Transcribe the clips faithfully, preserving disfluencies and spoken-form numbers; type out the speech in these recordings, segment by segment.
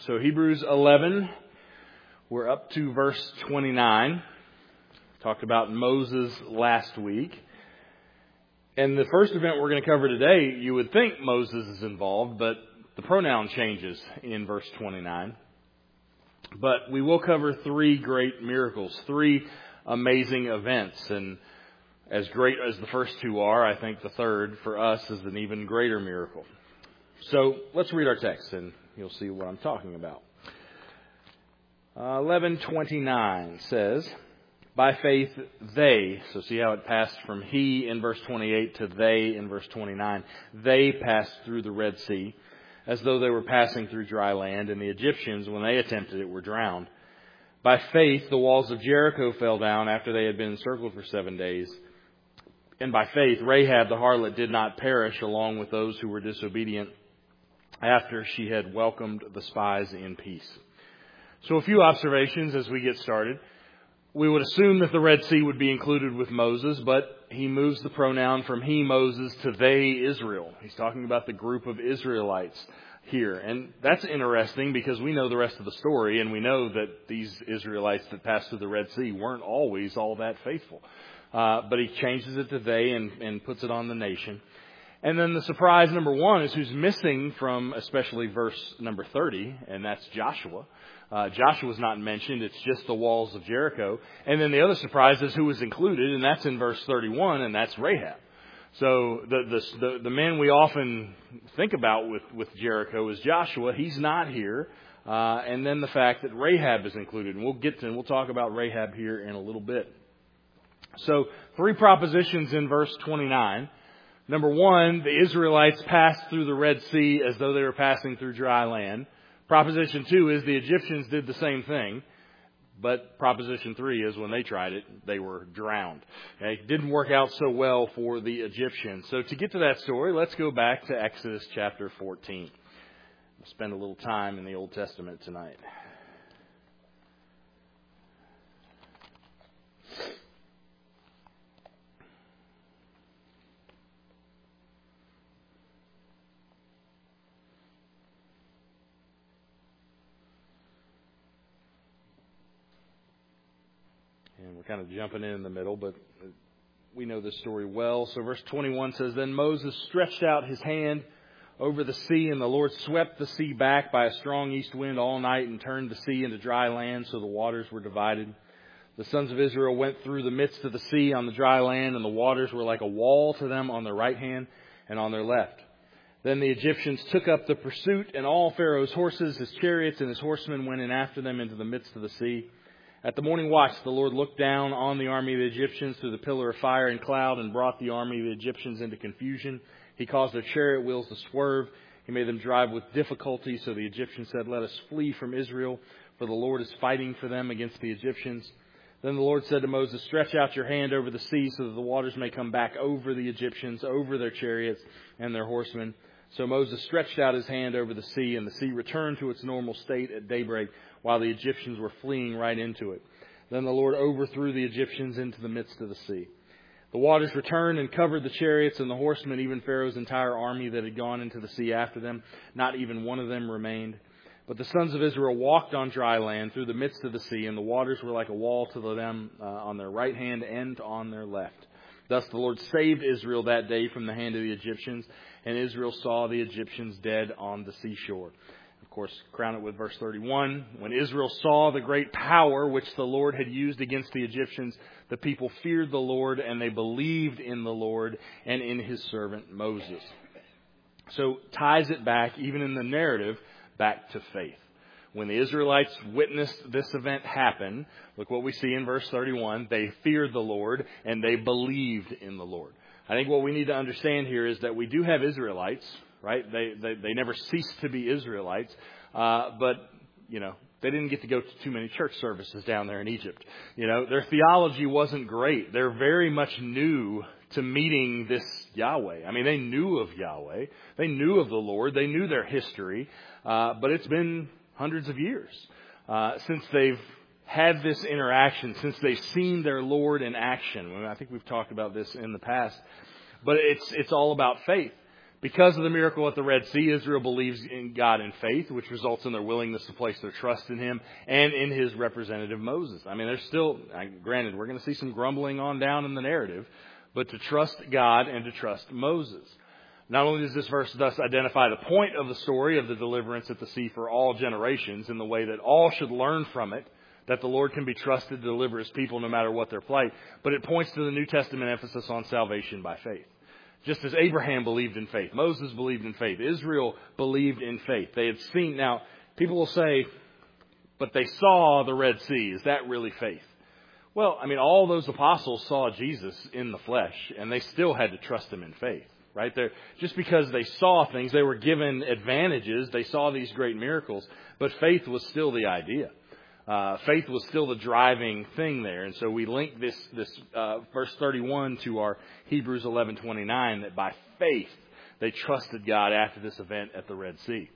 So Hebrews eleven, we're up to verse twenty-nine. Talked about Moses last week. And the first event we're going to cover today, you would think Moses is involved, but the pronoun changes in verse twenty-nine. But we will cover three great miracles, three amazing events. And as great as the first two are, I think the third for us is an even greater miracle. So let's read our text and you'll see what I'm talking about. Uh, eleven twenty-nine says, by faith they, so see how it passed from he in verse twenty-eight to they in verse twenty-nine. They passed through the Red Sea as though they were passing through dry land, and the Egyptians, when they attempted it, were drowned. By faith the walls of Jericho fell down after they had been encircled for seven days. And by faith Rahab the harlot did not perish along with those who were disobedient after she had welcomed the spies in peace. So a few observations as we get started. We would assume that the Red Sea would be included with Moses, but he moves the pronoun from he, Moses, to they, Israel. He's talking about the group of Israelites here. And that's interesting because we know the rest of the story, and we know that these Israelites that passed through the Red Sea weren't always all that faithful. Uh, but he changes it to they and, and puts it on the nation. And then the surprise number one is who's missing from especially verse number thirty, and that's Joshua. Uh, Joshua's not mentioned. It's just the walls of Jericho. And then the other surprise is who was included, and that's in verse thirty-one, and that's Rahab. So the the the, the man we often think about with, with Jericho is Joshua. He's not here. Uh, and then the fact that Rahab is included. And we'll get to, and we'll talk about Rahab here in a little bit. So three propositions in verse twenty-nine. Number one, the Israelites passed through the Red Sea as though they were passing through dry land. Proposition two is the Egyptians did the same thing. But proposition three is when they tried it, they were drowned. Okay? It didn't work out so well for the Egyptians. So to get to that story, let's go back to Exodus chapter fourteen. We'll spend a little time in the Old Testament tonight. And we're kind of jumping in in the middle, but we know this story well. So verse twenty-one says, then Moses stretched out his hand over the sea, and the Lord swept the sea back by a strong east wind all night and turned the sea into dry land, so the waters were divided. The sons of Israel went through the midst of the sea on the dry land, and the waters were like a wall to them on their right hand and on their left. Then the Egyptians took up the pursuit, and all Pharaoh's horses, his chariots, and his horsemen went in after them into the midst of the sea. At the morning watch, the Lord looked down on the army of the Egyptians through the pillar of fire and cloud and brought the army of the Egyptians into confusion. He caused their chariot wheels to swerve. He made them drive with difficulty. So the Egyptians said, let us flee from Israel, for the Lord is fighting for them against the Egyptians. Then the Lord said to Moses, stretch out your hand over the sea so that the waters may come back over the Egyptians, over their chariots and their horsemen. So Moses stretched out his hand over the sea, and the sea returned to its normal state at daybreak, while the Egyptians were fleeing right into it. Then the Lord overthrew the Egyptians into the midst of the sea. The waters returned and covered the chariots and the horsemen, even Pharaoh's entire army that had gone into the sea after them. Not even one of them remained. But the sons of Israel walked on dry land through the midst of the sea, and the waters were like a wall to them uh, on their right hand and on their left. Thus the Lord saved Israel that day from the hand of the Egyptians, and Israel saw the Egyptians dead on the seashore. Of course, crown it with verse thirty-one. When Israel saw the great power which the Lord had used against the Egyptians, the people feared the Lord, and they believed in the Lord and in his servant Moses. So ties it back, even in the narrative, back to faith. When the Israelites witnessed this event happen, look what we see in verse thirty-one. They feared the Lord and they believed in the Lord. I think what we need to understand here is that we do have Israelites, right? They they, they never cease to be Israelites, uh, but you know they didn't get to go to too many church services down there in Egypt. You know their theology wasn't great. They're very much new to meeting this Yahweh. I mean, they knew of Yahweh, they knew of the Lord, they knew their history, uh, but it's been hundreds of years uh, since they've had this interaction, since they've seen their Lord in action. I think we've talked about this in the past, but it's it's all about faith. Because of the miracle at the Red Sea, Israel believes in God in faith, which results in their willingness to place their trust in Him and in His representative Moses. I mean, there's still, granted, we're going to see some grumbling on down in the narrative, but to trust God and to trust Moses. Not only does this verse thus identify the point of the story of the deliverance at the sea for all generations in the way that all should learn from it, that the Lord can be trusted to deliver His people no matter what their plight, but it points to the New Testament emphasis on salvation by faith. Just as Abraham believed in faith, Moses believed in faith, Israel believed in faith. They had seen, now, people will say, but they saw the Red Sea. Is that really faith? Well, I mean, all those apostles saw Jesus in the flesh, and they still had to trust Him in faith, right? They're, just because they saw things, they were given advantages. They saw these great miracles, but faith was still the idea. Uh, faith was still the driving thing there. And so we link this, this uh, verse thirty-one to our Hebrews eleven twenty-nine, that by faith they trusted God after this event at the Red Sea.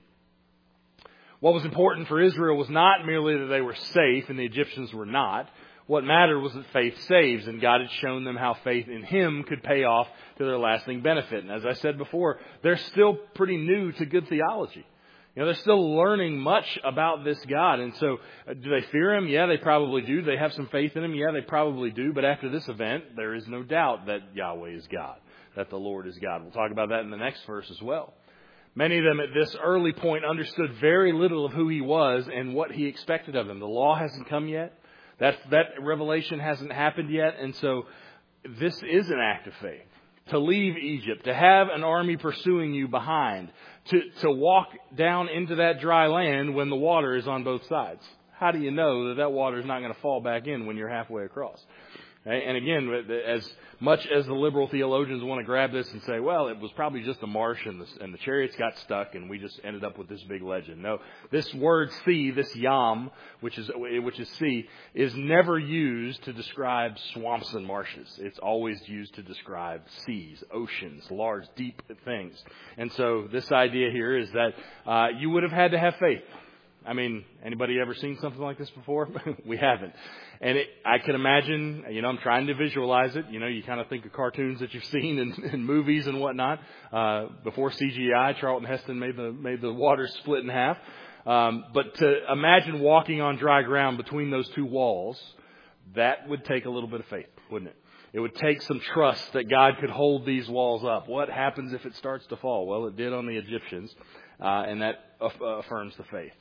What was important for Israel was not merely that they were safe and the Egyptians were not. What mattered was that faith saves, and God had shown them how faith in Him could pay off to their lasting benefit. And as I said before, they're still pretty new to good theology. You know, they're still learning much about this God. And so, uh, do they fear Him? Yeah, they probably do. Do they have some faith in Him? Yeah, they probably do. But after this event, there is no doubt that Yahweh is God, that the Lord is God. We'll talk about that in the next verse as well. Many of them at this early point understood very little of who He was and what He expected of them. The law hasn't come yet. That, that revelation hasn't happened yet. And so, this is an act of faith. To leave Egypt, to have an army pursuing you behind, to, to walk down into that dry land when the water is on both sides. How do you know that that water is not going to fall back in when you're halfway across? Okay? And again, as much as the liberal theologians want to grab this and say, well, it was probably just a marsh and the, and the chariots got stuck and we just ended up with this big legend. No, this word sea, this yam, which is which is sea, is never used to describe swamps and marshes. It's always used to describe seas, oceans, large, deep things. And so this idea here is that uh, you would have had to have faith. I mean, anybody ever seen something like this before? We haven't. And it, I can imagine, you know, I'm trying to visualize it. You know, you kind of think of cartoons that you've seen in, in movies and whatnot. Uh, before C G I, Charlton Heston made the made the water split in half. Um, but to imagine walking on dry ground between those two walls, that would take a little bit of faith, wouldn't it? It would take some trust that God could hold these walls up. What happens if it starts to fall? Well, it did on the Egyptians, uh, and that aff- affirms the faith.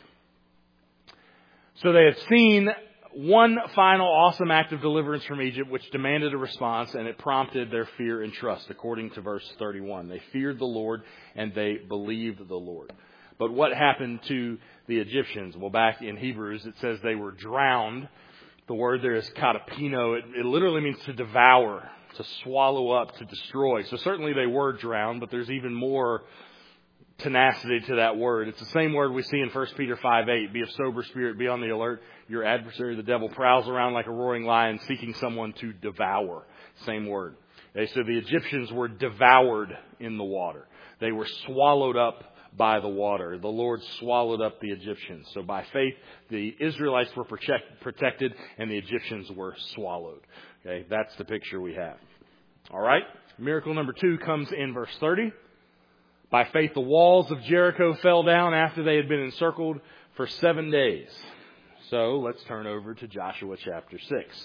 So they had seen one final awesome act of deliverance from Egypt, which demanded a response, and it prompted their fear and trust, according to verse thirty-one. They feared the Lord, and they believed the Lord. But what happened to the Egyptians? Well, back in Hebrews, it says they were drowned. The word there is katapino. It, it literally means to devour, to swallow up, to destroy. So certainly they were drowned, but there's even more tenacity to that word. It's the same word we see in First Peter five eight. Be of sober spirit, be on the alert. Your adversary, the devil, prowls around like a roaring lion seeking someone to devour. Same word. Okay, so the Egyptians were devoured in the water. They were swallowed up by the water. The Lord swallowed up the Egyptians. So by faith, the Israelites were protect, protected and the Egyptians were swallowed. Okay, that's the picture we have. All right. Miracle number two comes in verse thirty. By faith, the walls of Jericho fell down after they had been encircled for seven days. So let's turn over to Joshua chapter six.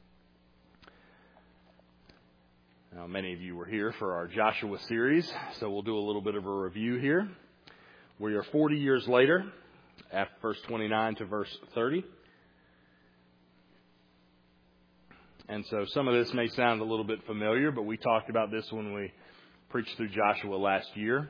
Now, many of you were here for our Joshua series, so we'll do a little bit of a review here. We are forty years later, at verse twenty-nine to verse thirty. And so some of this may sound a little bit familiar, but we talked about this when we preached through Joshua last year.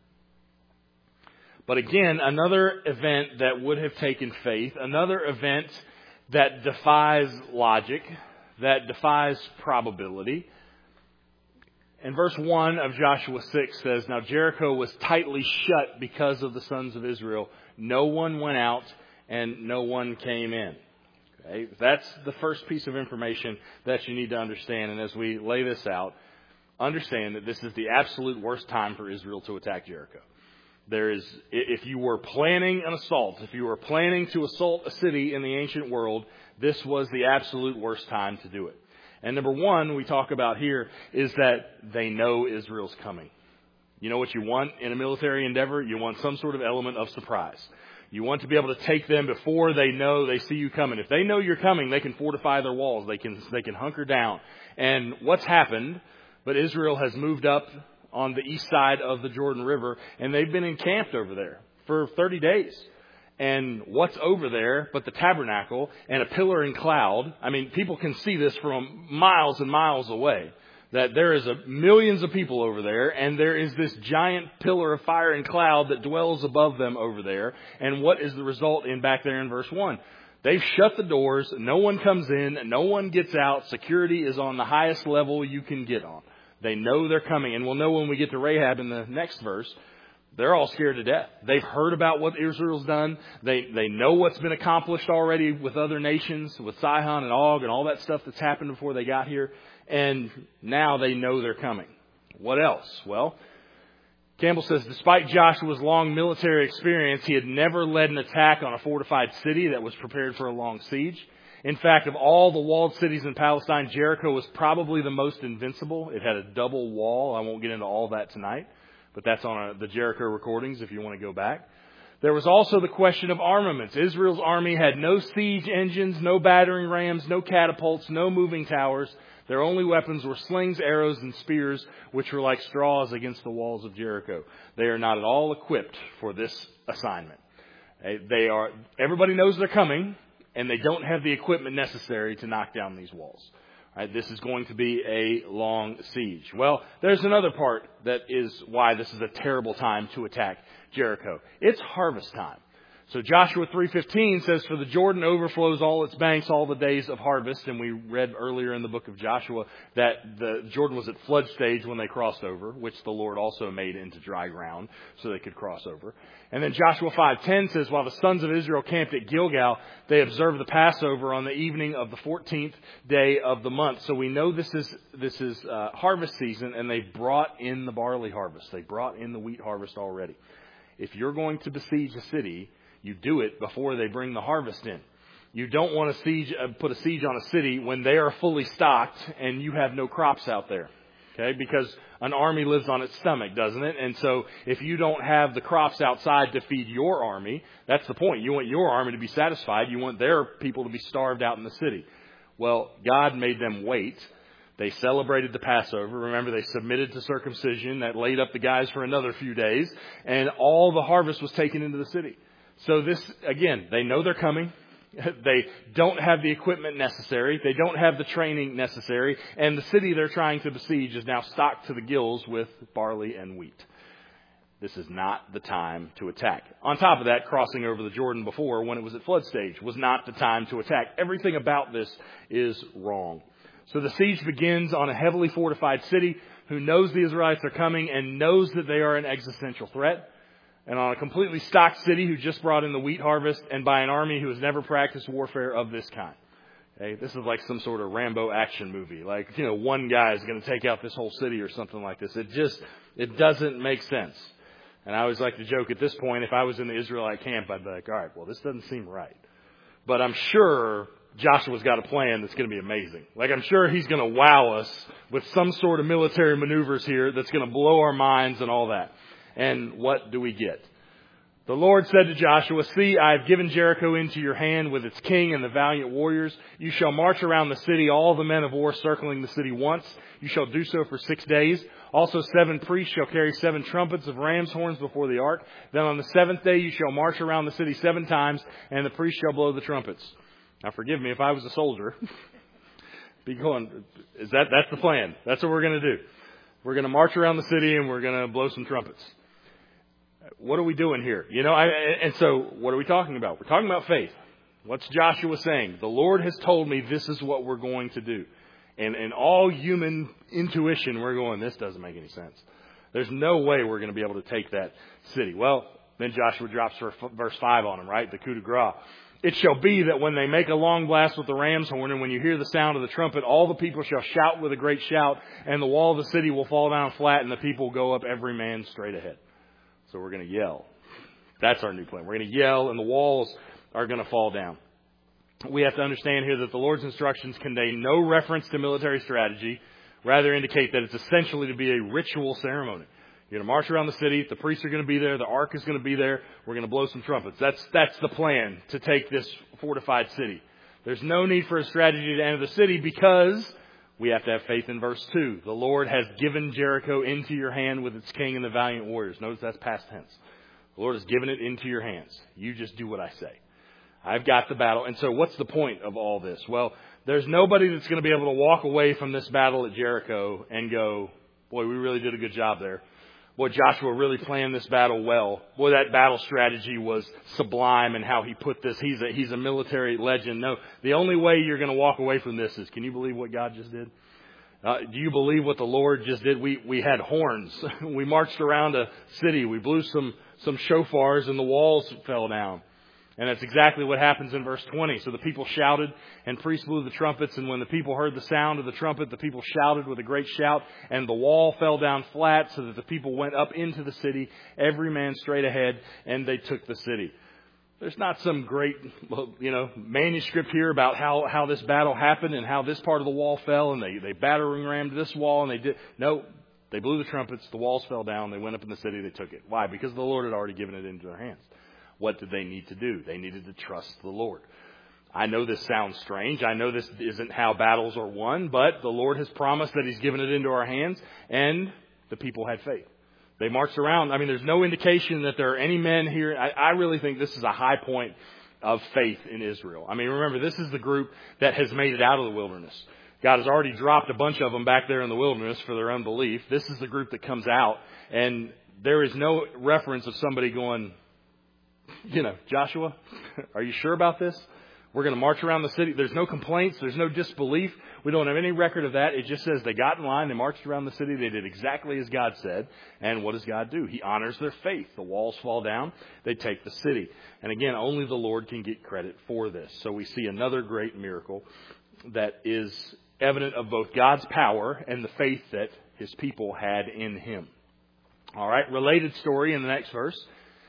But again, another event that would have taken faith, another event that defies logic, that defies probability. And verse one of Joshua six says, Now Jericho was tightly shut because of the sons of Israel. No one went out and no one came in. Okay? That's the first piece of information that you need to understand. And as we lay this out, understand that this is the absolute worst time for Israel to attack Jericho. There is, if you were planning an assault, if you were planning to assault a city in the ancient world, this was the absolute worst time to do it. And number one, we talk about here, is that they know Israel's coming. You know what you want in a military endeavor? You want some sort of element of surprise. You want to be able to take them before they know they see you coming. If they know you're coming, they can fortify their walls. They can, they can hunker down. And what's happened, but Israel has moved up on the east side of the Jordan River, and they've been encamped over there for thirty days. And what's over there but the tabernacle and a pillar and cloud? I mean, people can see this from miles and miles away, that there is a millions of people over there, and there is this giant pillar of fire and cloud that dwells above them over there. And what is the result in back there in verse one? They've shut the doors. No one comes in. No one gets out. Security is on the highest level you can get on. They know they're coming. And we'll know when we get to Rahab in the next verse. They're all scared to death. They've heard about what Israel's done. They they know what's been accomplished already with other nations, with Sihon and Og and all that stuff that's happened before they got here. And now they know they're coming. What else? Well, Campbell says, despite Joshua's long military experience, he had never led an attack on a fortified city that was prepared for a long siege. In fact, of all the walled cities in Palestine, Jericho was probably the most invincible. It had a double wall. I won't get into all that tonight, but that's on a, the Jericho recordings if you want to go back. There was also the question of armaments. Israel's army had no siege engines, no battering rams, no catapults, no moving towers. Their only weapons were slings, arrows, and spears, which were like straws against the walls of Jericho. They are not at all equipped for this assignment. They are. Everybody knows they're coming, and they don't have the equipment necessary to knock down these walls. Right, this is going to be a long siege. Well, there's another part that is why this is a terrible time to attack Jericho. It's harvest time. So Joshua three fifteen says, for the Jordan overflows all its banks all the days of harvest. And we read earlier in the book of Joshua that the Jordan was at flood stage when they crossed over, which the Lord also made into dry ground so they could cross over. And then Joshua five ten says, while the sons of Israel camped at Gilgal, they observed the Passover on the evening of the fourteenth day of the month. So we know this is this is uh, harvest season, and they brought in the barley harvest. They brought in the wheat harvest already. If you're going to besiege a city, you do it before they bring the harvest in. You don't want to siege, uh, put a siege on a city when they are fully stocked and you have no crops out there. Okay, because an army lives on its stomach, doesn't it? And so if you don't have the crops outside to feed your army, that's the point. You want your army to be satisfied. You want their people to be starved out in the city. Well, God made them wait. They celebrated the Passover. Remember, they submitted to circumcision that laid up the guys for another few days. And all the harvest was taken into the city. So this, again, they know they're coming. They don't have the equipment necessary. They don't have the training necessary. And the city they're trying to besiege is now stocked to the gills with barley and wheat. This is not the time to attack. On top of that, crossing over the Jordan before, when it was at flood stage, was not the time to attack. Everything about this is wrong. So the siege begins on a heavily fortified city who knows the Israelites are coming and knows that they are an existential threat. And on a completely stocked city who just brought in the wheat harvest, and by an army who has never practiced warfare of this kind. Okay, this is like some sort of Rambo action movie. Like, you know, one guy is going to take out this whole city or something like this. It just, it doesn't make sense. And I always like to joke at this point, if I was in the Israelite camp, I'd be like, all right, well, this doesn't seem right. But I'm sure Joshua's got a plan that's going to be amazing. Like, I'm sure he's going to wow us with some sort of military maneuvers here that's going to blow our minds and all that. And what do we get? The Lord said to Joshua, see, I have given Jericho into your hand with its king and the valiant warriors. You shall march around the city, all the men of war circling the city once. You shall do so for six days. Also seven priests shall carry seven trumpets of ram's horns before the ark. Then on the seventh day you shall march around the city seven times, and the priests shall blow the trumpets. Now forgive me if I was a soldier. Be going, is that, that's the plan. That's what we're going to do. We're going to march around the city and we're going to blow some trumpets. What are we doing here? You know, I, and so what are we talking about? We're talking about faith. What's Joshua saying? The Lord has told me this is what we're going to do. And in all human intuition, we're going, this doesn't make any sense. There's no way we're going to be able to take that city. Well, then Joshua drops verse five on him, right? The coup de grace. It shall be that when they make a long blast with the ram's horn, and when you hear the sound of the trumpet, all the people shall shout with a great shout, and the wall of the city will fall down flat, and the people will go up every man straight ahead. So we're going to yell. That's our new plan. We're going to yell, and the walls are going to fall down. We have to understand here that the Lord's instructions contain no reference to military strategy, rather indicate that it's essentially to be a ritual ceremony. You're going to march around the city. The priests are going to be there. The ark is going to be there. We're going to blow some trumpets. That's, that's the plan to take this fortified city. There's no need for a strategy to enter the city because we have to have faith in verse two. The Lord has given Jericho into your hand with its king and the valiant warriors. Notice that's past tense. The Lord has given it into your hands. You just do what I say. I've got the battle. And so what's the point of all this? Well, there's nobody that's going to be able to walk away from this battle at Jericho and go, boy, we really did a good job there. Boy, Joshua really planned this battle well. Boy, that battle strategy was sublime and how he put this. He's a, he's a military legend. No, the only way you're going to walk away from this is, can you believe what God just did? Uh, do you believe what the Lord just did? We, we had horns. We marched around a city. We blew some, some shofars and the walls fell down. And that's exactly what happens in verse twenty. So the people shouted and priests blew the trumpets. And when the people heard the sound of the trumpet, the people shouted with a great shout. And the wall fell down flat so that the people went up into the city, every man straight ahead, and they took the city. There's not some great, you know, manuscript here about how, how this battle happened and how this part of the wall fell. And they, they battering rammed this wall and they did. No, they blew the trumpets. The walls fell down. They went up in the city. They took it. Why? Because the Lord had already given it into their hands. What did they need to do? They needed to trust the Lord. I know this sounds strange. I know this isn't how battles are won, but the Lord has promised that He's given it into our hands, and the people had faith. They marched around. I mean, there's no indication that there are any men here. I, I really think this is a high point of faith in Israel. I mean, remember, this is the group that has made it out of the wilderness. God has already dropped a bunch of them back there in the wilderness for their unbelief. This is the group that comes out, and there is no reference of somebody going, you know, Joshua, are you sure about this? We're going to march around the city. There's no complaints. There's no disbelief. We don't have any record of that. It just says they got in line. They marched around the city. They did exactly as God said. And what does God do? He honors their faith. The walls fall down. They take the city. And again, only the Lord can get credit for this. So we see another great miracle that is evident of both God's power and the faith that His people had in Him. All right. Related story in the next verse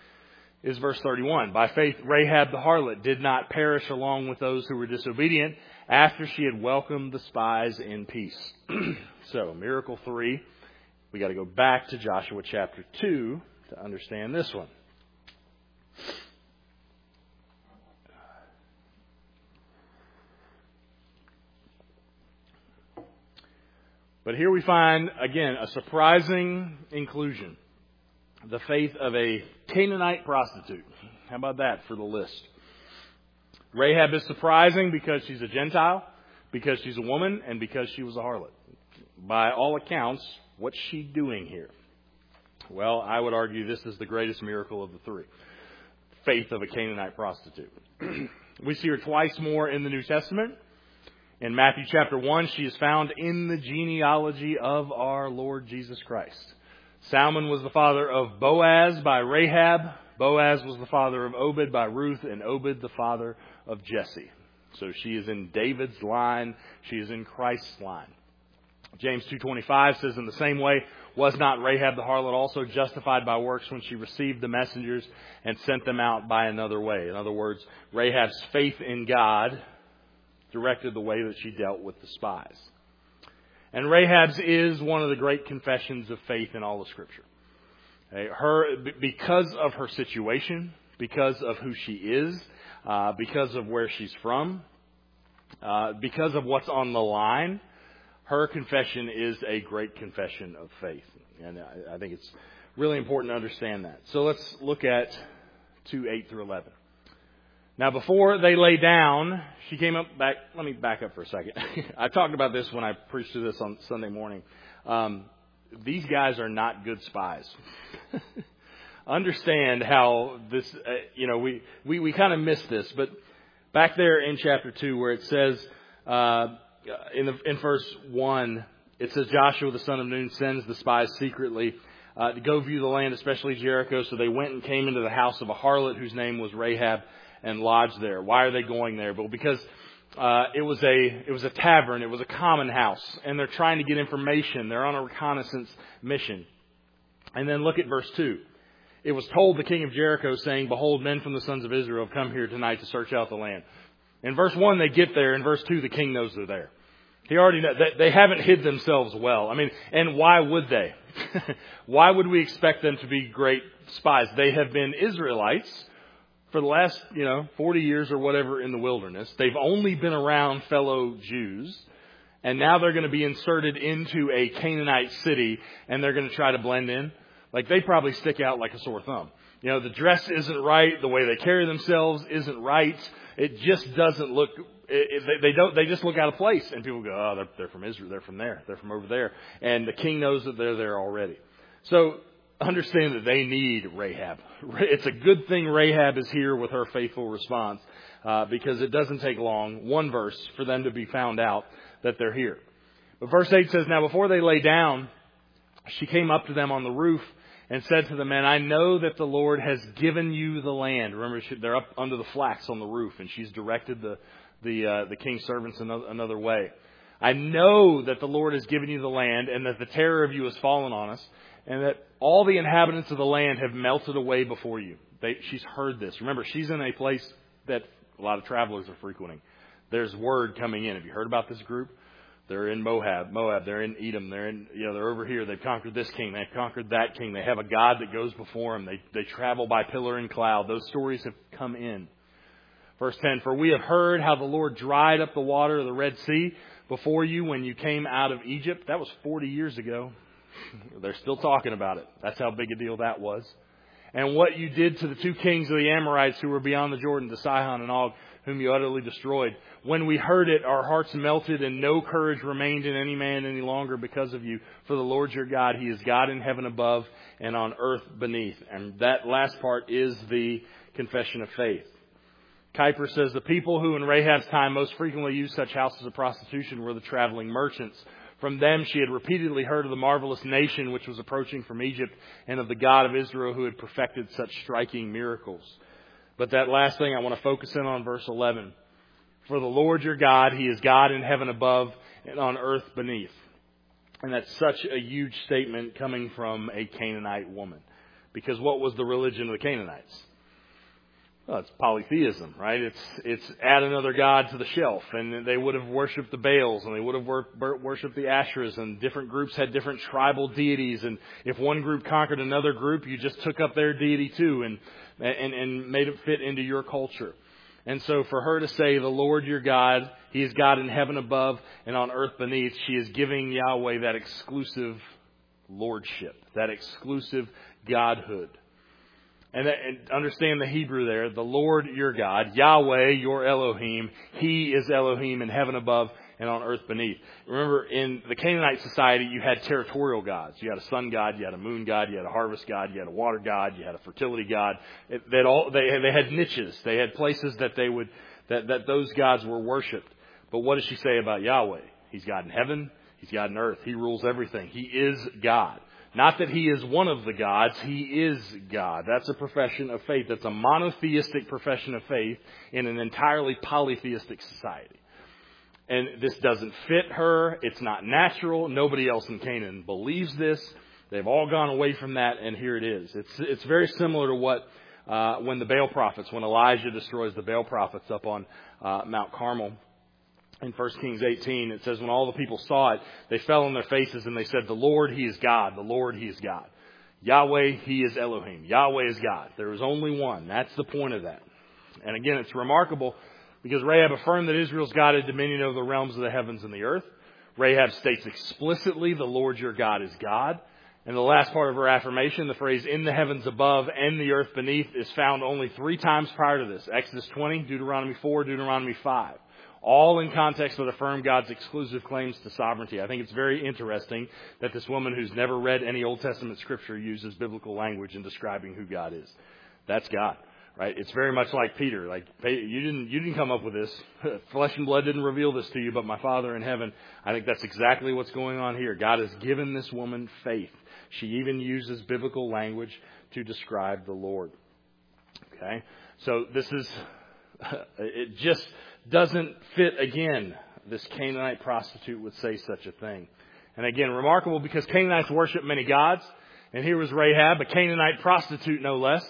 is verse thirty-one. By faith, Rahab the harlot did not perish along with those who were disobedient after she had welcomed the spies in peace. So, miracle three. We got to go back to Joshua chapter two to understand this one. But here we find, again, a surprising inclusion. The faith of a Canaanite prostitute. How about that for the list? Rahab is surprising because she's a Gentile, because she's a woman, and because she was a harlot. By all accounts, what's she doing here? Well, I would argue this is the greatest miracle of the three. Faith of a Canaanite prostitute. We see her twice more in the New Testament. In Matthew chapter one, she is found in the genealogy of our Lord Jesus Christ. Salmon was the father of Boaz by Rahab. Boaz was the father of Obed by Ruth, and Obed the father of Jesse. So she is in David's line. She is in Christ's line. James two twenty-five says, in the same way, was not Rahab the harlot also justified by works when she received the messengers and sent them out by another way? In other words, Rahab's faith in God directed the way that she dealt with the spies. And Rahab's is one of the great confessions of faith in all of Scripture. Her, because of her situation, because of who she is, uh, because of where she's from, uh, because of what's on the line, her confession is a great confession of faith. And I, I think it's really important to understand that. So let's look at two, eight through eleven. Now, before they lay down, she came up back. Let me back up for a second. I talked about this when I preached to this on Sunday morning. Um, these guys are not good spies. Understand how this, uh, you know, we, we, we kind of missed this. But back there in chapter two where it says, uh, in, the, in verse one, it says, Joshua the son of Nun sends the spies secretly uh, to go view the land, especially Jericho. So they went and came into the house of a harlot whose name was Rahab, and lodged there. Why are they going there? Well, because uh, it was a it was a tavern, it was a common house, and they're trying to get information. They're on a reconnaissance mission. And then look at verse two. It was told the king of Jericho, saying, behold, men from the sons of Israel have come here tonight to search out the land. In verse one, they get there. In verse two, the king knows they're there. He already knows. They, they haven't hid themselves well. I mean, and why would they? Why would we expect them to be great spies? They have been Israelites for the last, you know, forty years or whatever in the wilderness. They've only been around fellow Jews. And now they're going to be inserted into a Canaanite city and they're going to try to blend in. Like, they probably stick out like a sore thumb. You know, the dress isn't right. The way they carry themselves isn't right. It just doesn't look, it, it, they don't, they just look out of place. And people go, oh, they're, they're from Israel. They're from there. They're from over there. And the king knows that they're there already. So understand that they need Rahab. It's a good thing Rahab is here with her faithful response, uh, because it doesn't take long, one verse, for them to be found out that they're here. But verse eight says, now before they lay down, she came up to them on the roof and said to the men, I know that the Lord has given you the land. Remember, they're up under the flax on the roof, and she's directed the the uh, the king's servants another, another way. I know that the Lord has given you the land, and that the terror of you has fallen on us, and that all the inhabitants of the land have melted away before you. They, she's heard this. Remember, she's in a place that a lot of travelers are frequenting. There's word coming in. Have you heard about this group? They're in Moab, Moab. They're in Edom. They're in, you know, they're over here. They've conquered this king. They've conquered that king. They have a God that goes before them. They, they travel by pillar and cloud. Those stories have come in. Verse ten, for we have heard how the Lord dried up the water of the Red Sea before you when you came out of Egypt. That was forty years ago. They're still talking about it. That's how big a deal that was. And what you did to the two kings of the Amorites who were beyond the Jordan, to Sihon and Og, whom you utterly destroyed. When we heard it, our hearts melted, and no courage remained in any man any longer because of you. For the Lord your God, He is God in heaven above and on earth beneath. And that last part is the confession of faith. Kuyper says, the people who in Rahab's time most frequently used such houses of prostitution were the traveling merchants. From them she had repeatedly heard of the marvelous nation which was approaching from Egypt, and of the God of Israel who had perfected such striking miracles. But that last thing I want to focus in on, verse eleven. For the Lord your God, He is God in heaven above and on earth beneath. And that's such a huge statement coming from a Canaanite woman. Because what was the religion of the Canaanites? Well, it's polytheism, right? It's it's add another god to the shelf. And they would have worshipped the Baals, and they would have wor- worshipped the Asherahs, and different groups had different tribal deities. And if one group conquered another group, you just took up their deity too and and, and made it fit into your culture. And so for her to say, the Lord your God, He is God in heaven above and on earth beneath, she is giving Yahweh that exclusive lordship, that exclusive godhood. And, that, and understand the Hebrew there, the Lord your God, Yahweh your Elohim, He is Elohim in heaven above and on earth beneath. Remember, in the Canaanite society, you had territorial gods. You had a sun god, you had a moon god, you had a harvest god, you had a water god, you had a fertility god. It, that all they they had niches. They had places that they would that that those gods were worshipped. But what does she say about Yahweh? He's God in heaven. He's God in earth. He rules everything. He is God. Not that He is one of the gods. He is God. That's a profession of faith. That's a monotheistic profession of faith in an entirely polytheistic society. And this doesn't fit her. It's not natural. Nobody else in Canaan believes this. They've all gone away from that, and here it is. It's it's very similar to what uh, when the Baal prophets, when Elijah destroys the Baal prophets up on uh, Mount Carmel. In First Kings eighteen, it says, when all the people saw it, they fell on their faces and they said, the Lord, He is God. The Lord, He is God. Yahweh, He is Elohim. Yahweh is God. There is only one. That's the point of that. And again, it's remarkable because Rahab affirmed that Israel's God had dominion over the realms of the heavens and the earth. Rahab states explicitly, the Lord your God is God. And the last part of her affirmation, the phrase in the heavens above and the earth beneath, is found only three times prior to this. Exodus twenty, Deuteronomy four, Deuteronomy five. All in context that affirm God's exclusive claims to sovereignty. I think it's very interesting that this woman who's never read any Old Testament scripture uses biblical language in describing who God is. That's God, right? It's very much like Peter. Like, you didn't, you didn't come up with this. Flesh and blood didn't reveal this to you, but my Father in heaven. I think that's exactly what's going on here. God has given this woman faith. She even uses biblical language to describe the Lord. Okay? So this is, it just doesn't fit again. This Canaanite prostitute would say such a thing. And again, remarkable because Canaanites worship many gods. And here was Rahab, a Canaanite prostitute no less,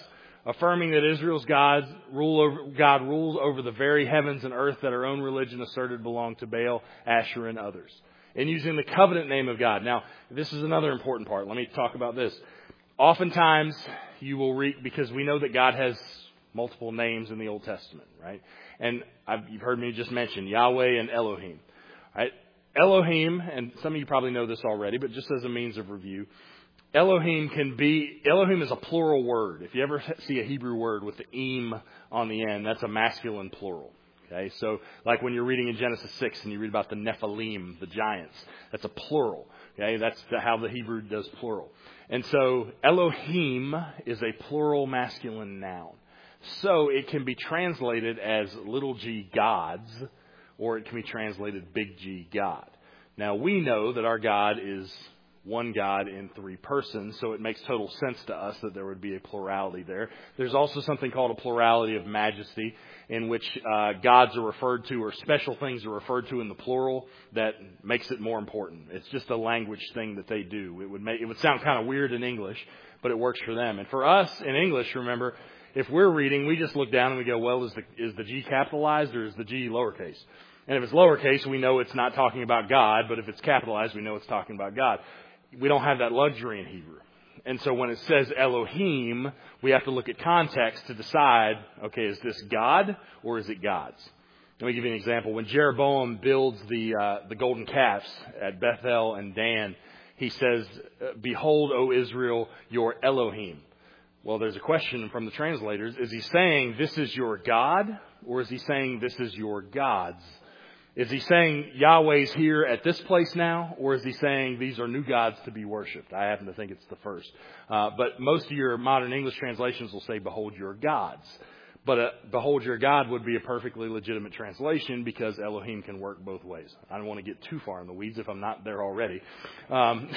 affirming that Israel's God's rule over, God rules over the very heavens and earth that our own religion asserted belonged to Baal, Asherah, and others. And using the covenant name of God. Now, this is another important part. Let me talk about this. Oftentimes, you will read, because we know that God has multiple names in the Old Testament, right? And I've, you've heard me just mention Yahweh and Elohim. Right? Elohim, and some of you probably know this already, but just as a means of review, Elohim can be, Elohim is a plural word. If you ever see a Hebrew word with the im on the end, that's a masculine plural. Okay, so like when you're reading in Genesis six and you read about the Nephilim, the giants, that's a plural. Okay, that's the, how the Hebrew does plural. And so Elohim is a plural masculine noun. So it can be translated as little g gods, or it can be translated big G God. Now we know that our God is one God in three persons, so it makes total sense to us that there would be a plurality there. There's also something called a plurality of majesty, in which uh, gods are referred to, or special things are referred to in the plural that makes it more important. It's just a language thing that they do. It would make it would sound kind of weird in English, but it works for them. And for us in English, remember, if we're reading, we just look down and we go, well, is the is the G capitalized or is the G lowercase? And if it's lowercase, we know it's not talking about God, but if it's capitalized, we know it's talking about God. We don't have that luxury in Hebrew. And so when it says Elohim, we have to look at context to decide, okay, is this God or is it God's? Let me give you an example. When Jeroboam builds the uh, the golden calves at Bethel and Dan, he says, behold, O Israel, your Elohim. Well, there's a question from the translators. Is he saying this is your God, or is he saying this is your gods? Is he saying Yahweh's here at this place now, or is he saying these are new gods to be worshipped? I happen to think it's the first. Uh, but most of your modern English translations will say, behold your gods. But uh, behold your God would be a perfectly legitimate translation, because Elohim can work both ways. I don't want to get too far in the weeds if I'm not there already. Um,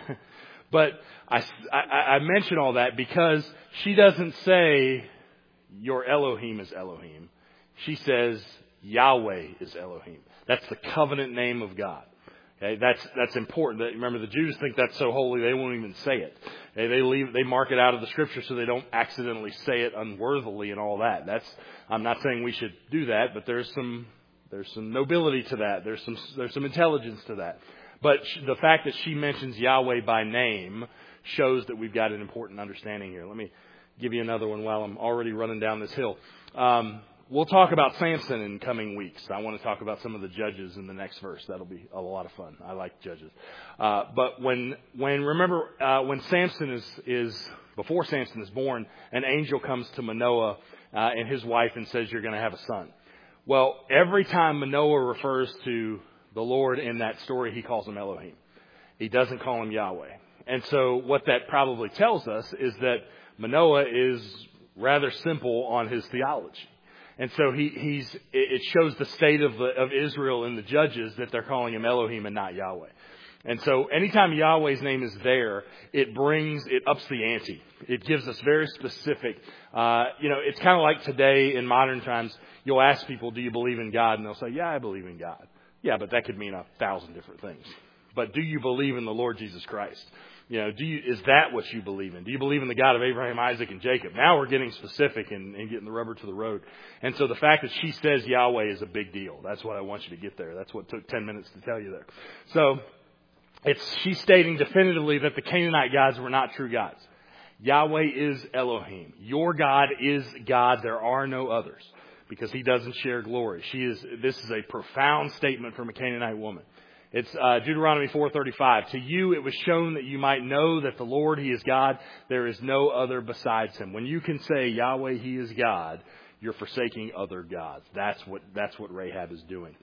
but I, I, I mention all that because she doesn't say your Elohim is Elohim. She says Yahweh is Elohim. That's the covenant name of God. Okay, that's that's important. Remember, the Jews think that's so holy they won't even say it. Okay, they leave, they mark it out of the Scripture so they don't accidentally say it unworthily and all that. That's I'm not saying we should do that, but there's some there's some nobility to that. There's some there's some intelligence to that. But the fact that she mentions Yahweh by name shows that we've got an important understanding here. Let me give you another one while I'm already running down this hill. Um, We'll talk about Samson in coming weeks. I want to talk about some of the judges in the next verse. That'll be a lot of fun. I like judges. Uh, but when, when remember, uh, when Samson is, is, before Samson is born, an angel comes to Manoah uh, and his wife and says, you're going to have a son. Well, every time Manoah refers to the Lord in that story, he calls him Elohim. He doesn't call him Yahweh. And so what that probably tells us is that Manoah is rather simple on his theology. And so he, he's, it shows the state of, the, of Israel in the judges that they're calling him Elohim and not Yahweh. And so anytime Yahweh's name is there, it brings, it ups the ante. It gives us very specific, uh, you know, it's kind of like today in modern times, you'll ask people, do you believe in God? And they'll say, yeah, I believe in God. Yeah, but that could mean a thousand different things. But do you believe in the Lord Jesus Christ? You know, do you, is that what you believe in? Do you believe in the God of Abraham, Isaac, and Jacob? Now we're getting specific and, and getting the rubber to the road. And so the fact that she says Yahweh is a big deal. That's what I want you to get there. That's what took ten minutes to tell you there. So it's she's stating definitively that the Canaanite gods were not true gods. Yahweh is Elohim. Your God is God. There are no others, because he doesn't share glory. She is. This is a profound statement from a Canaanite woman. It's uh, Deuteronomy four thirty-five. To you it was shown that you might know that the Lord, he is God. There is no other besides him. When you can say Yahweh, he is God, you're forsaking other gods. That's what that's what Rahab is doing.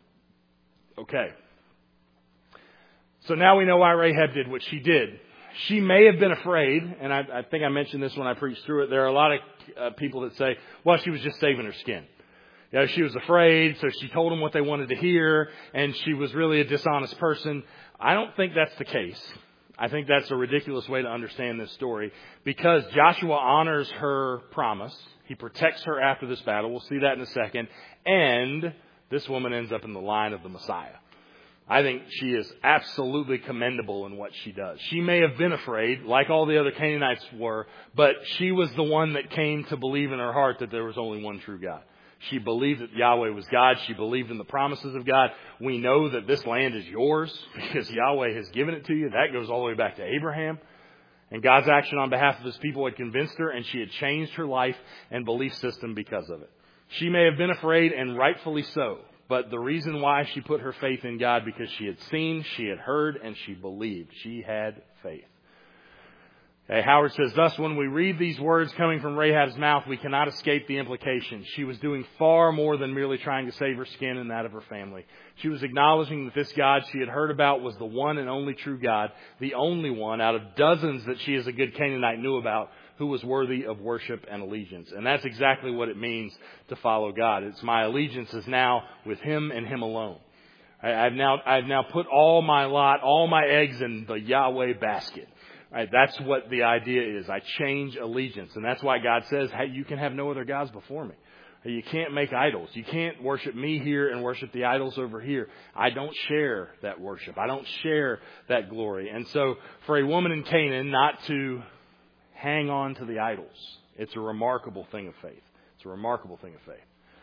Okay. So now we know why Rahab did what she did. She may have been afraid, and I, I think I mentioned this when I preached through it. There are a lot of uh, people that say, well, she was just saving her skin. You know, she was afraid, so she told them what they wanted to hear, and she was really a dishonest person. I don't think that's the case. I think that's a ridiculous way to understand this story, because Joshua honors her promise. He protects her after this battle. We'll see that in a second. And this woman ends up in the line of the Messiah. I think she is absolutely commendable in what she does. She may have been afraid, like all the other Canaanites were, but she was the one that came to believe in her heart that there was only one true God. She believed that Yahweh was God. She believed in the promises of God. We know that this land is yours because Yahweh has given it to you. That goes all the way back to Abraham. And God's action on behalf of his people had convinced her, and she had changed her life and belief system because of it. She may have been afraid, and rightfully so. But the reason why she put her faith in God, because she had seen, she had heard, and she believed. She had faith. Okay, Howard says, thus, when we read these words coming from Rahab's mouth, we cannot escape the implication. She was doing far more than merely trying to save her skin and that of her family. She was acknowledging that this God she had heard about was the one and only true God, the only one out of dozens that she as a good Canaanite knew about, who was worthy of worship and allegiance. And that's exactly what it means to follow God. It's my allegiance is now with Him and Him alone. I, I've now, I've now put all my lot, all my eggs in the Yahweh basket. Right, that's what the idea is. I change allegiance. And that's why God says, hey, you can have no other gods before me. You can't make idols. You can't worship me here and worship the idols over here. I don't share that worship. I don't share that glory. And so for a woman in Canaan not to hang on to the idols, it's a remarkable thing of faith. It's a remarkable thing of faith.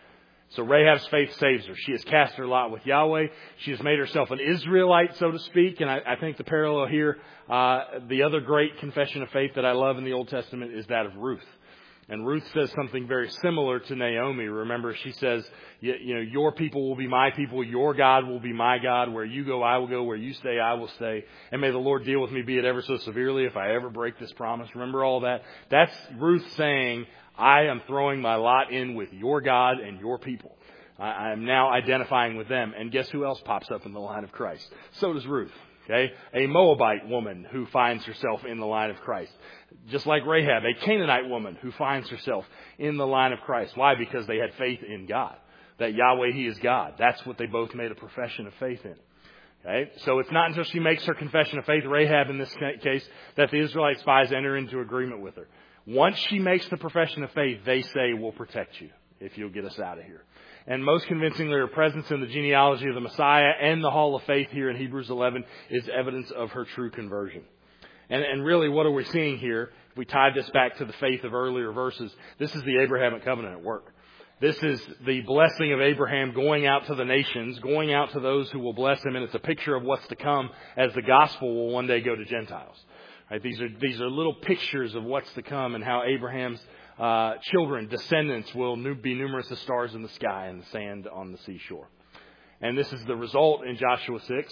So Rahab's faith saves her. She has cast her lot with Yahweh. She has made herself an Israelite, so to speak. And I, I think the parallel here, uh, the other great confession of faith that I love in the Old Testament is that of Ruth. And Ruth says something very similar to Naomi. Remember, she says, you, you know, your people will be my people. Your God will be my God. Where you go, I will go. Where you stay, I will stay. And may the Lord deal with me, be it ever so severely, if I ever break this promise. Remember all that? That's Ruth saying, I am throwing my lot in with your God and your people. I am now identifying with them. And guess who else pops up in the line of Christ? So does Ruth. Okay, a Moabite woman who finds herself in the line of Christ. Just like Rahab, a Canaanite woman who finds herself in the line of Christ. Why? Because they had faith in God. That Yahweh, He is God. That's what they both made a profession of faith in. Okay, so it's not until she makes her confession of faith, Rahab in this case, that the Israelite spies enter into agreement with her. Once she makes the profession of faith, they say, we'll protect you if you'll get us out of here. And most convincingly, her presence in the genealogy of the Messiah and the Hall of Faith here in Hebrews eleven is evidence of her true conversion. And, and really, what are we seeing here? If we tie this back to the faith of earlier verses, this is the Abrahamic covenant at work. This is the blessing of Abraham going out to the nations, going out to those who will bless him. And it's a picture of what's to come as the gospel will one day go to Gentiles. Right? These are, these are little pictures of what's to come and how Abraham's Uh, children, descendants will be numerous as stars in the sky and the sand on the seashore. And this is the result in Joshua six.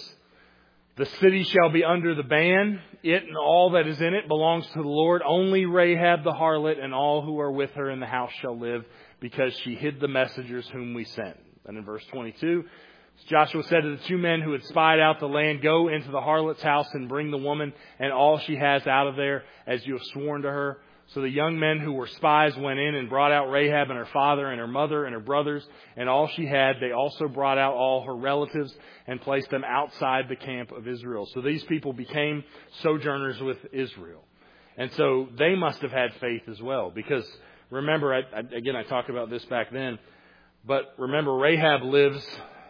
The city shall be under the ban. It and all that is in it belongs to the Lord. Only Rahab the harlot and all who are with her in the house shall live, because she hid the messengers whom we sent. And in verse twenty-two, Joshua said to the two men who had spied out the land, go into the harlot's house and bring the woman and all she has out of there, as you have sworn to her. So the young men who were spies went in and brought out Rahab and her father and her mother and her brothers and all she had. They also brought out all her relatives and placed them outside the camp of Israel. So these people became sojourners with Israel. And so they must have had faith as well. Because remember, I, I, again, I talked about this back then. But remember, Rahab lives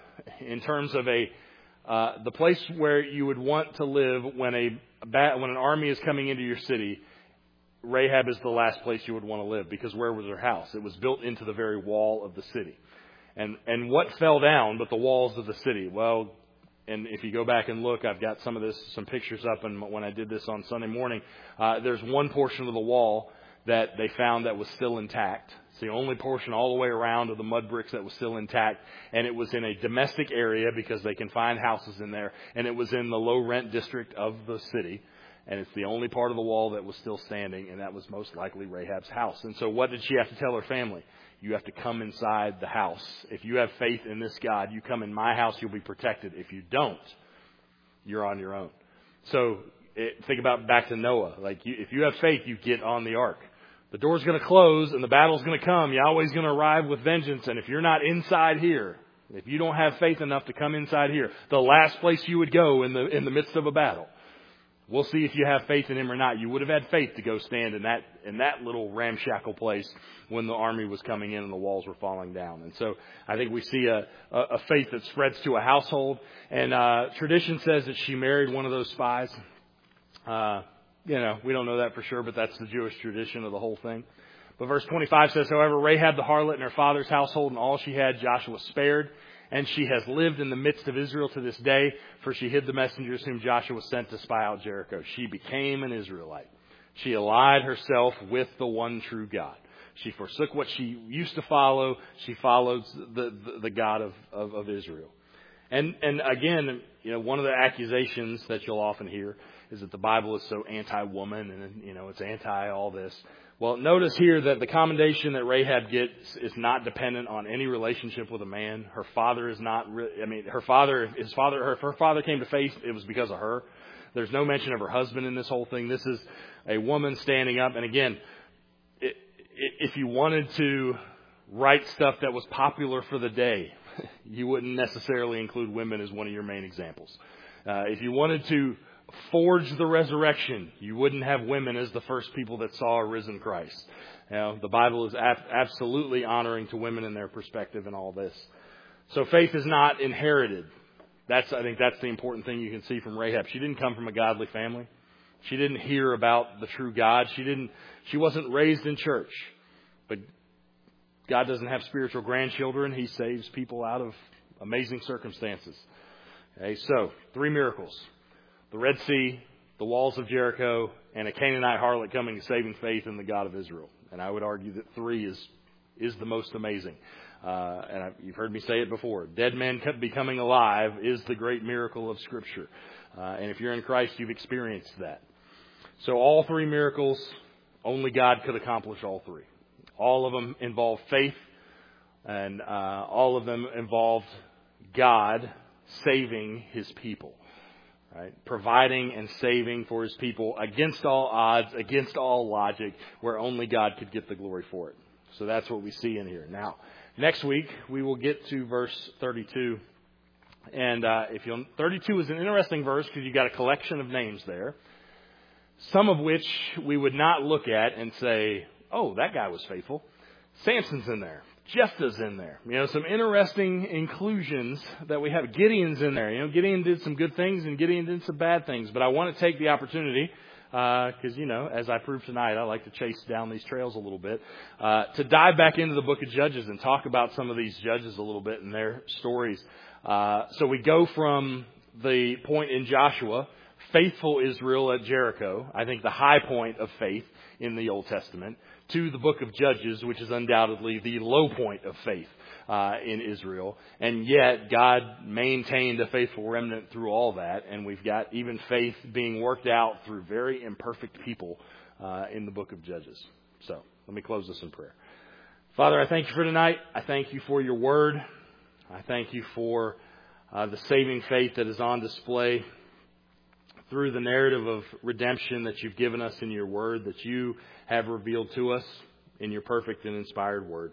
in terms of a uh, the place where you would want to live when a when an army is coming into your city. Rahab is the last place you would want to live, because where was her house? It was built into the very wall of the city. And and what fell down but the walls of the city? Well, and if you go back and look, I've got some of this, some pictures up, and when I did this on Sunday morning, uh, there's one portion of the wall that they found that was still intact. It's the only portion all the way around of the mud bricks that was still intact. And it was in a domestic area, because they can find houses in there. And it was in the low rent district of the city. And it's the only part of the wall that was still standing, and that was most likely Rahab's house. And so what did she have to tell her family? You have to come inside the house. If you have faith in this God, you come in my house, you'll be protected. If you don't, you're on your own. So it, think about back to Noah. Like you, if you have faith, you get on the ark. The door's going to close and the battle's going to come. Yahweh's going to arrive with vengeance. And if you're not inside here, if you don't have faith enough to come inside here, the last place you would go in the in the midst of a battle, We'll see if you have faith in him or not. You would have had faith to go stand in that in that little ramshackle place when the army was coming in and the walls were falling down. And so I think we see a, a, a faith that spreads to a household. And uh, tradition says that she married one of those spies. Uh, you know, we don't know that for sure, but that's the Jewish tradition of the whole thing. But verse twenty-five says, however, Rahab the harlot and her father's household and all she had, Joshua spared. And she has lived in the midst of Israel to this day, for she hid the messengers whom Joshua sent to spy out Jericho. She became an Israelite. She allied herself with the one true God. She forsook what she used to follow. She followed the, the, the God of, of, of Israel. And, and again, you know, one of the accusations that you'll often hear is that the Bible is so anti-woman and, you know, it's anti all this. Well, notice here that the commendation that Rahab gets is not dependent on any relationship with a man. Her father is not, re- I mean, her father, his father, her, her father came to faith, it was because of her. There's no mention of her husband in this whole thing. This is a woman standing up. And again, it, it, if you wanted to write stuff that was popular for the day, you wouldn't necessarily include women as one of your main examples. Uh, if you wanted to forge the resurrection, you wouldn't have women as the first people that saw a risen Christ. You know, the Bible is ab- absolutely honoring to women in their perspective in all this. So faith is not inherited. That's, I think that's the important thing you can see from Rahab. She didn't come from a godly family. She didn't hear about the true God. She didn't, she wasn't raised in church. But God doesn't have spiritual grandchildren. He saves people out of amazing circumstances. Okay, so three miracles. The Red Sea, the walls of Jericho, and a Canaanite harlot coming to saving faith in the God of Israel. And I would argue that three is is the most amazing. Uh, and I've, you've heard me say it before. Dead men becoming alive is the great miracle of Scripture. Uh, and if you're in Christ, you've experienced that. So all three miracles, only God could accomplish all three. All of them involve faith, and uh, all of them involved God saving His people. Right? Providing and saving for His people against all odds, against all logic, where only God could get the glory for it. So that's what we see in here. Now, next week, we will get to verse thirty-two. And uh, if you'll, thirty-two is an interesting verse because you've got a collection of names there, some of which we would not look at and say, oh, that guy was faithful. Samson's in there. Jephthah's in there. You know, some interesting inclusions that we have. Gideon's in there. You know, Gideon did some good things and Gideon did some bad things. But I want to take the opportunity, because, uh, you know, as I proved tonight, I like to chase down these trails a little bit, uh, to dive back into the book of Judges and talk about some of these judges a little bit and their stories. Uh, so we go from the point in Joshua, faithful Israel at Jericho, I think the high point of faith in the Old Testament, to the book of Judges, which is undoubtedly the low point of faith uh, in Israel. And yet God maintained a faithful remnant through all that. And we've got even faith being worked out through very imperfect people uh, in the book of Judges. So let me close this in prayer. Father, I thank you for tonight. I thank you for your word. I thank you for uh, the saving faith that is on display through the narrative of redemption that you've given us in your word, that you have revealed to us in your perfect and inspired word.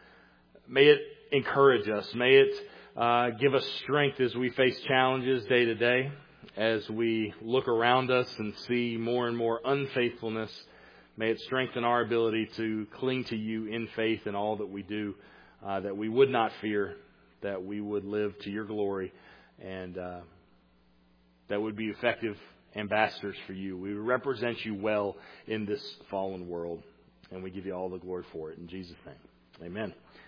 May it encourage us. May it uh, give us strength as we face challenges day to day, as we look around us and see more and more unfaithfulness. May it strengthen our ability to cling to you in faith in all that we do, uh, that we would not fear, that we would live to your glory, and uh, that would be effective ambassadors for you. We represent you well in this fallen world, and we give you all the glory for it. In Jesus' name, amen.